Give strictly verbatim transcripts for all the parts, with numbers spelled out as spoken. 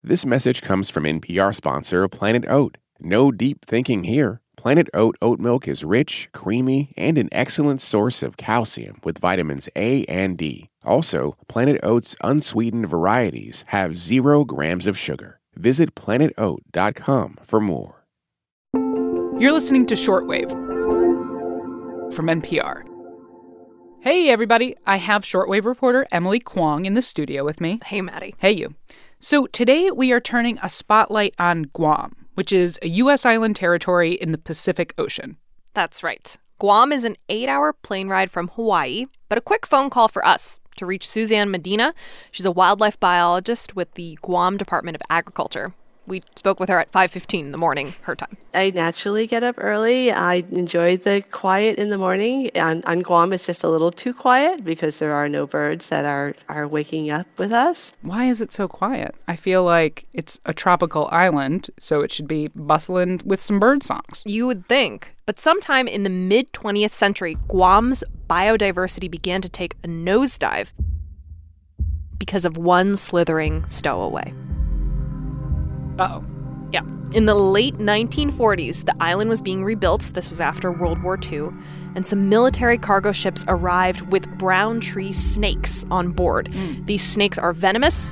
This message comes from N P R sponsor Planet Oat. No deep thinking here. Planet Oat oat milk is rich, creamy, and an excellent source of calcium with vitamins A and D. Also, Planet Oat's unsweetened varieties have zero grams of sugar. Visit planet oat dot com for more. You're listening to Shortwave from N P R. Hey, everybody. I have Shortwave reporter Emily Kwong in the studio with me. Hey, Maddie. Hey, you. So today we are turning a spotlight on Guam, which is a U S island territory in the Pacific Ocean. That's right. Guam is an eight-hour plane ride from Hawaii, but a quick phone call for us to reach Suzanne Medina. She's a wildlife biologist with the Guam Department of Agriculture. We spoke with her at five fifteen in the morning, her time. I naturally get up early. I enjoy the quiet in the morning. On, on Guam, it's just a little too quiet because there are no birds that are, are waking up with us. Why is it so quiet? I feel like it's a tropical island, so it should be bustling with some bird songs. You would think. But sometime in the mid-twentieth century, Guam's biodiversity began to take a nosedive because of one slithering stowaway. Uh-oh. Yeah. In the late nineteen forties, the island was being rebuilt. This was after World War Two. And some military cargo ships arrived with brown tree snakes on board. Mm. These snakes are venomous,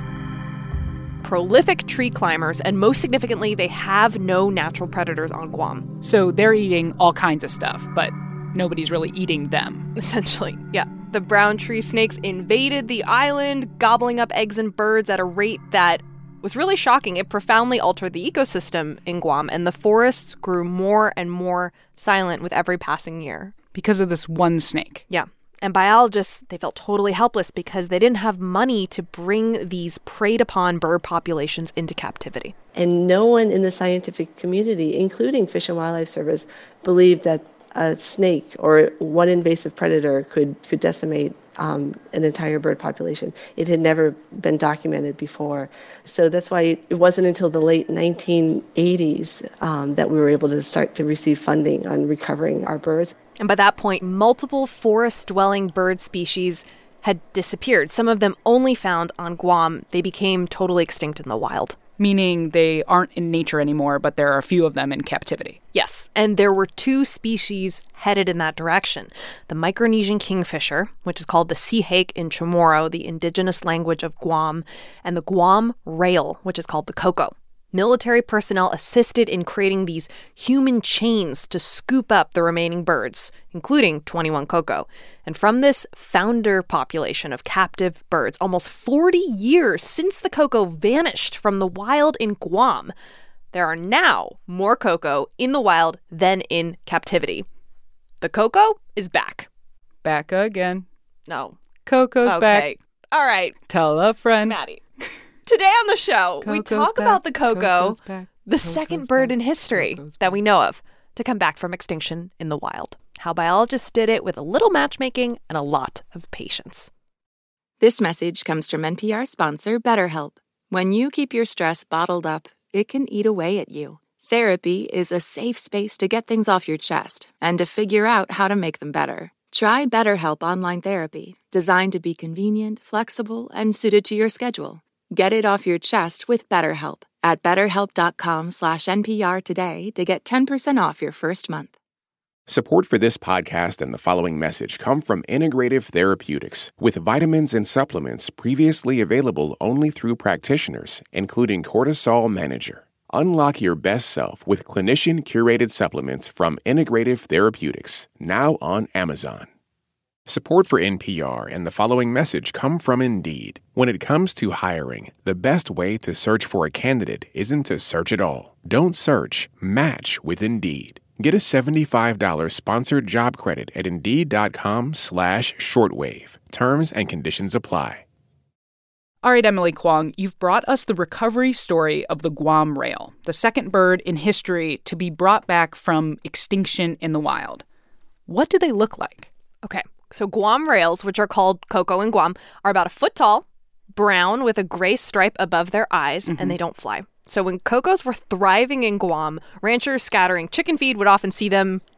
prolific tree climbers, and most significantly, they have no natural predators on Guam. So they're eating all kinds of stuff, but nobody's really eating them. Essentially, yeah. The brown tree snakes invaded the island, gobbling up eggs and birds at a rate that was really shocking. It profoundly altered the ecosystem in Guam, and the forests grew more and more silent with every passing year. Because of this one snake. Yeah. And biologists, they felt totally helpless because they didn't have money to bring these preyed-upon bird populations into captivity. And no one in the scientific community, including Fish and Wildlife Service, believed that a snake or one invasive predator could, could decimate Um, an entire bird population. It had never been documented before. So that's why it wasn't until the late nineteen eighties um, that we were able to start to receive funding on recovering our birds. And by that point, multiple forest-dwelling bird species had disappeared. Some of them only found on Guam. They became totally extinct in the wild. Meaning they aren't in nature anymore, but there are a few of them in captivity. Yes, and there were two species headed in that direction. The Micronesian kingfisher, which is called the sea hake in Chamorro, the indigenous language of Guam, and the Guam rail, which is called the ko'ko. Military personnel assisted in creating these human chains to scoop up the remaining birds, including twenty-one ko'ko. And from this founder population of captive birds, almost forty years since the ko'ko vanished from the wild in Guam, there are now more ko'ko in the wild than in captivity. The ko'ko is back. Back again. No. Ko'ko's okay. back. All right. Tell a friend. Maddie. Today on the show, Ko'ko's we talk back. about the ko'ko, the the second bird in history that we know of to come back from extinction in the wild. How biologists did it with a little matchmaking and a lot of patience. This message comes from N P R sponsor BetterHelp. When you keep your stress bottled up, it can eat away at you. Therapy is a safe space to get things off your chest and to figure out how to make them better. Try BetterHelp Online Therapy, designed to be convenient, flexible, and suited to your schedule. Get it off your chest with BetterHelp at betterhelp.com slash NPR today to get ten percent off your first month. Support for this podcast and the following message come from Integrative Therapeutics, with vitamins and supplements previously available only through practitioners, including Cortisol Manager. Unlock your best self with clinician-curated supplements from Integrative Therapeutics, now on Amazon. Support for N P R and the following message come from Indeed. When it comes to hiring, the best way to search for a candidate isn't to search at all. Don't search, match with Indeed. Get a seventy-five dollars sponsored job credit at Indeed.com slash shortwave. Terms and conditions apply. All right, Emily Kwong, you've brought us the recovery story of the Guam rail, the second bird in history to be brought back from extinction in the wild. What do they look like? Okay. So Guam rails, which are called ko'ko in Guam, are about a foot tall, brown with a gray stripe above their eyes, mm-hmm. and they don't fly. So when ko'kos were thriving in Guam, ranchers scattering chicken feed would often see them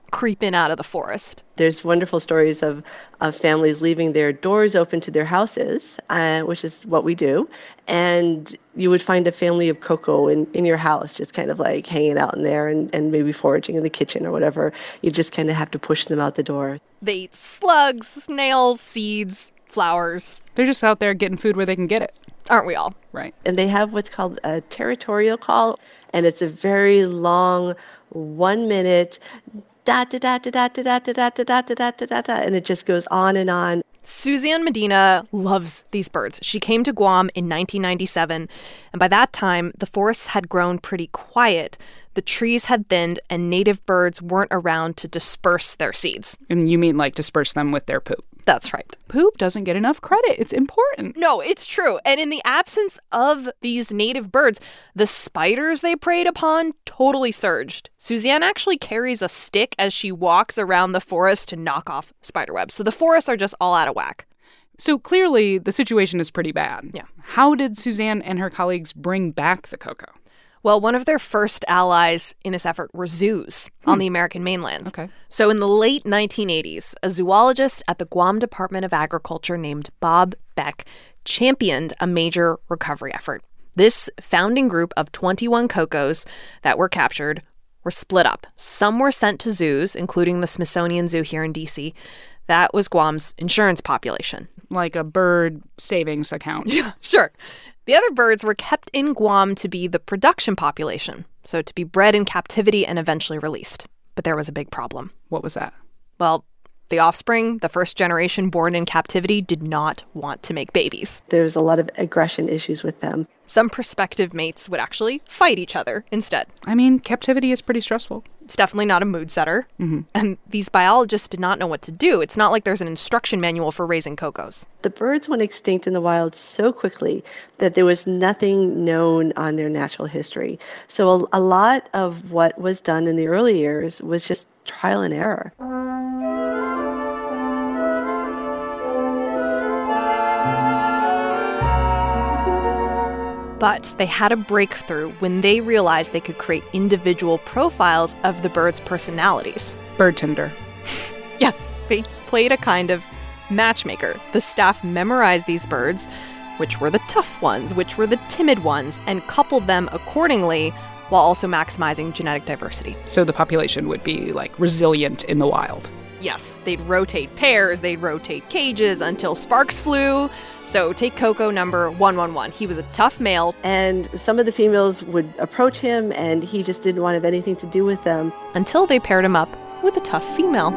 creep in out of the forest. There's wonderful stories of, of families leaving their doors open to their houses, uh, which is what we do. And you would find a family of ko'ko in, in your house, just kind of like hanging out in there and, and maybe foraging in the kitchen or whatever. You just kind of have to push them out the door. They eat slugs, snails, seeds, flowers. They're just out there getting food where they can get it. Aren't we all? Right. And they have what's called a territorial call, and it's a very long, one minute, da da da da da da da da da da da da da da, and it just goes on and on. Suzanne Medina loves these birds. She came to Guam in nineteen ninety-seven, and by that time, the forests had grown pretty quiet. The trees had thinned, and native birds weren't around to disperse their seeds. And you mean like disperse them with their poop? That's right. Poop doesn't get enough credit. It's important. No, it's true. And in the absence of these native birds, the spiders they preyed upon totally surged. Suzanne actually carries a stick as she walks around the forest to knock off spiderwebs. So the forests are just all out of whack. So clearly the situation is pretty bad. Yeah. How did Suzanne and her colleagues bring back the ko'ko? Well, one of their first allies in this effort were zoos hmm. on the American mainland. Okay. So in the late nineteen eighties, a zoologist at the Guam Department of Agriculture named Bob Beck championed a major recovery effort. This founding group of twenty-one ko'kos that were captured were split up. Some were sent to zoos, including the Smithsonian Zoo here in D C. That was Guam's insurance population. Like a bird savings account. Yeah, sure. The other birds were kept in Guam to be the production population, so to be bred in captivity and eventually released. But there was a big problem. What was that? Well, the offspring, the first generation born in captivity, did not want to make babies. There's a lot of aggression issues with them. Some prospective mates would actually fight each other instead. I mean, captivity is pretty stressful. It's definitely not a mood setter. Mm-hmm. And these biologists did not know what to do. It's not like there's an instruction manual for raising ko'kos. The birds went extinct in the wild so quickly that there was nothing known on their natural history. So a, a lot of what was done in the early years was just trial and error. But they had a breakthrough when they realized they could create individual profiles of the birds' personalities. Bird Tinder. Yes, they played a kind of matchmaker. The staff memorized these birds, which were the tough ones, which were the timid ones, and coupled them accordingly while also maximizing genetic diversity. So the population would be, like, resilient in the wild. Yes, they'd rotate pairs, they'd rotate cages until sparks flew. So take Ko'ko number one one one. He was a tough male. And some of the females would approach him, and he just didn't want to have anything to do with them. Until they paired him up with a tough female.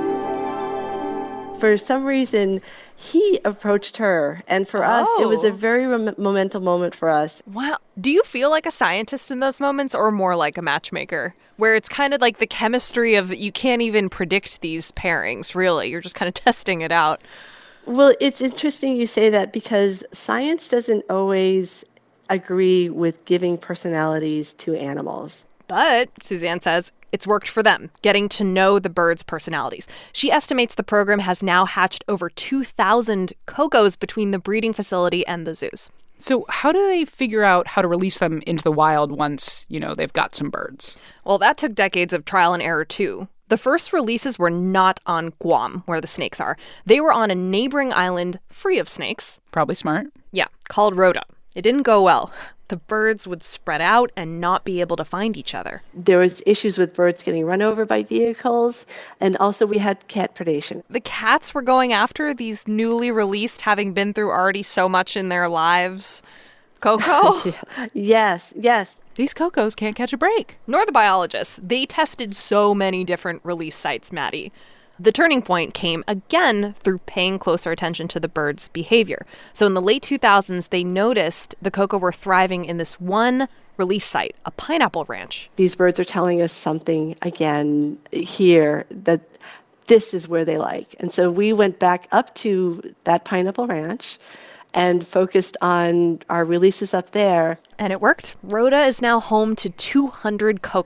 For some reason, he approached her. And for us, it was a very rem- momental moment for us. Wow. Do you feel like a scientist in those moments or more like a matchmaker? Where it's kind of like the chemistry of you can't even predict these pairings, really. You're just kind of testing it out. Well, it's interesting you say that because science doesn't always agree with giving personalities to animals. But, Suzanne says, it's worked for them, getting to know the birds' personalities. She estimates the program has now hatched over two thousand ko'kos between the breeding facility and the zoos. So how do they figure out how to release them into the wild once, you know, they've got some birds? Well, that took decades of trial and error, too. The first releases were not on Guam, where the snakes are. They were on a neighboring island free of snakes. Probably smart. Yeah, called Rota. It didn't go well. The birds would spread out and not be able to find each other. There was issues with birds getting run over by vehicles, and also we had cat predation. The cats were going after these newly released, having been through already so much in their lives. Ko'ko? Yeah. Yes, yes. These ko'kos can't catch a break. Nor the biologists. They tested so many different release sites, Maddie. The turning point came again through paying closer attention to the birds' behavior. So in the late two thousands, they noticed the ko'ko were thriving in this one release site, a pineapple ranch. These birds are telling us something again here, that this is where they like. And so we went back up to that pineapple ranch and focused on our releases up there. And it worked. Rota is now home to two hundred ko'ko.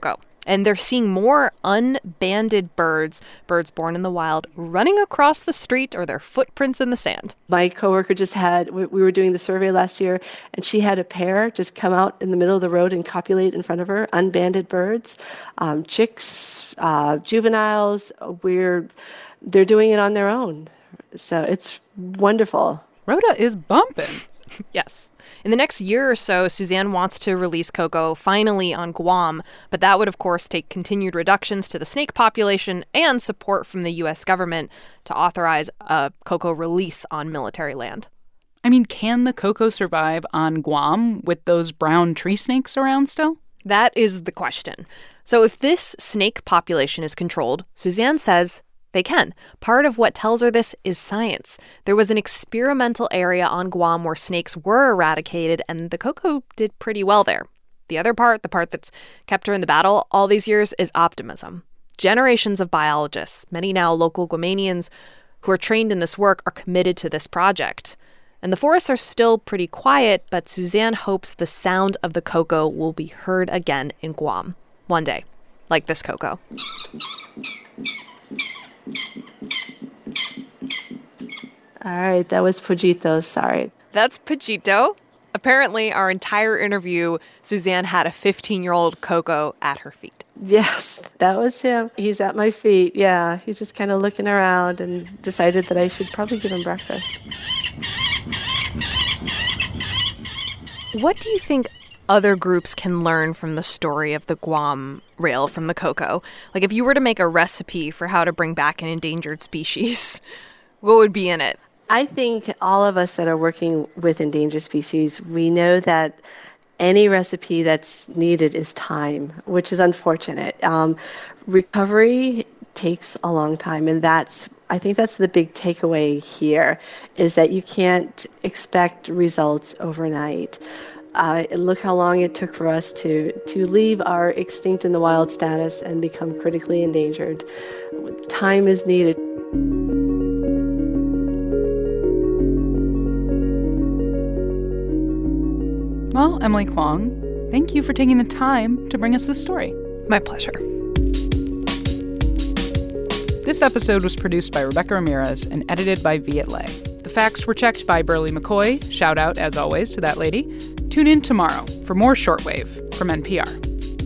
And they're seeing more unbanded birds, birds born in the wild, running across the street or their footprints in the sand. My coworker just had, we were doing the survey last year, and she had a pair just come out in the middle of the road and copulate in front of her, unbanded birds, um, chicks, uh, juveniles. We're, they're doing it on their own. So it's wonderful. Rhoda is bumping. Yes. In the next year or so, Suzanne wants to release Koko finally on Guam, but that would, of course, take continued reductions to the snake population and support from the U S government to authorize a Koko release on military land. I mean, can the Koko survive on Guam with those brown tree snakes around still? That is the question. So if this snake population is controlled, Suzanne says they can. Part of what tells her this is science. There was an experimental area on Guam where snakes were eradicated, and the Koko did pretty well there. The other part, the part that's kept her in the battle all these years, is optimism. Generations of biologists, many now local Guamanians who are trained in this work, are committed to this project. And the forests are still pretty quiet, but Suzanne hopes the sound of the Koko will be heard again in Guam one day, like this Koko. All right, that was Pujito, sorry. That's Pujito. Apparently, our entire interview, Suzanne had a fifteen-year-old Koko at her feet. Yes, that was him. He's at my feet, yeah. He's just kind of looking around and decided that I should probably give him breakfast. What do you think other groups can learn from the story of the Guam rail from the Koko? Like, if you were to make a recipe for how to bring back an endangered species, what would be in it? I think all of us that are working with endangered species, we know that any recipe that's needed is time, which is unfortunate. Um, recovery takes a long time, and that's, I think that's the big takeaway here, is that you can't expect results overnight. Uh, look how long it took for us to, to leave our extinct in the wild status and become critically endangered. Time is needed. Well, Emily Kwong, thank you for taking the time to bring us this story. My pleasure. This episode was produced by Rebecca Ramirez and edited by Viet Le. The facts were checked by Burley McCoy. Shout out, as always, to that lady. Tune in tomorrow for more Shortwave from N P R.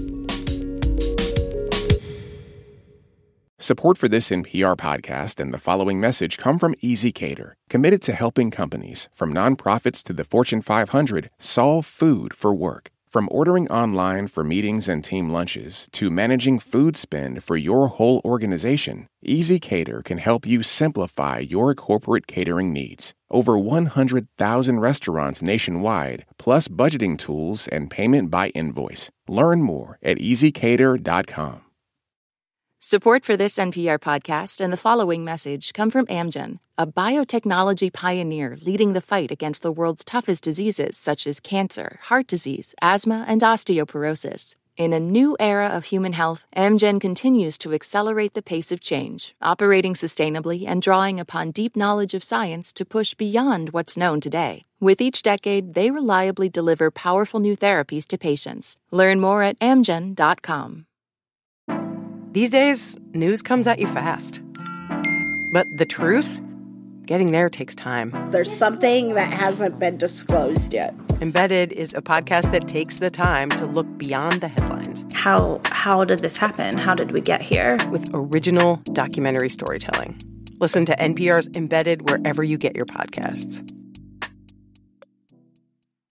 Support for this N P R podcast and the following message come from ezCater, committed to helping companies, from nonprofits to the Fortune five hundred, solve food for work. From ordering online for meetings and team lunches to managing food spend for your whole organization, ezCater can help you simplify your corporate catering needs. Over one hundred thousand restaurants nationwide, plus budgeting tools and payment by invoice. Learn more at easy cater dot com. Support for this N P R podcast and the following message come from Amgen, a biotechnology pioneer leading the fight against the world's toughest diseases such as cancer, heart disease, asthma, and osteoporosis. In a new era of human health, Amgen continues to accelerate the pace of change, operating sustainably and drawing upon deep knowledge of science to push beyond what's known today. With each decade, they reliably deliver powerful new therapies to patients. Learn more at amgen dot com. These days, news comes at you fast. But the truth? Getting there takes time. There's something that hasn't been disclosed yet. Embedded is a podcast that takes the time to look beyond the headlines. How how did this happen? How did we get here? With original documentary storytelling. Listen to N P R's Embedded wherever you get your podcasts.